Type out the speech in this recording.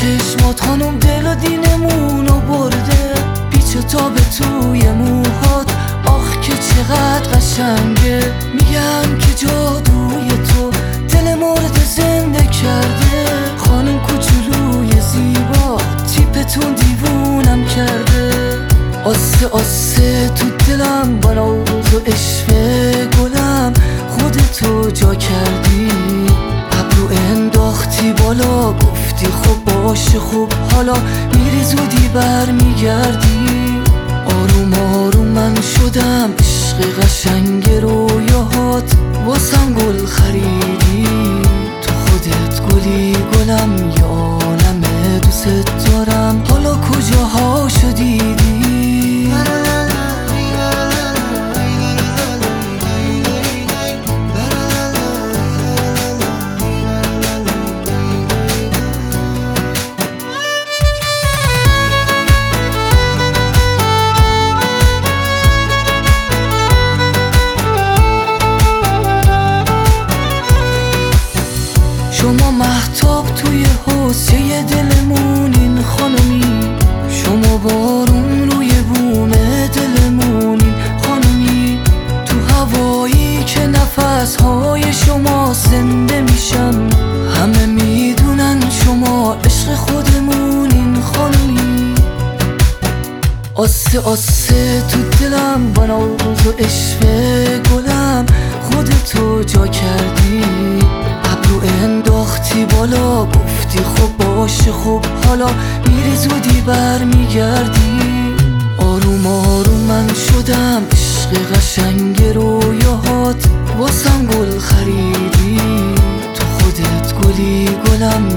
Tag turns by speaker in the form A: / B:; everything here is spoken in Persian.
A: چشمات خانم دل و دینمونو برده، پیچ و تاب توی موهات آخ که چقدر قشنگه. میگم که جادوی تو دل مورد زنده کرده، خانم کوچولوی زیبا تیپتون دیوونم کرده. آسه آسه تو دلم با ناز و عشق گلم خودتو جا کردی، ابرو انداختی بالا گفتی خب باشه خوب حالا میری زودی بر میگردی. آروم آروم من شدم عشق قشنگ رویاهات واسم گل خریدی، تو خودت گلی گلم یا عالمه دوست دارم حالا کجاها شدیدی. شما مهتاب توی حوضه دلمونین خانمی، شما بارون روی بوم دلمونین خانمی. تو هوایی که نفسهای شما زنده میشم، همه میدونن شما عشق خودمونین خانمی. آسه آسه تو دلم با ناز و عشق گلم خودتو جا کردی، ابرو انداختی بالا گفتی خب باشه خوب حالا میری زودی بر میگردی. آروم آروم من شدم عشق قشنگ رویاهات واسم گل خریدی، تو خودت گلی گلم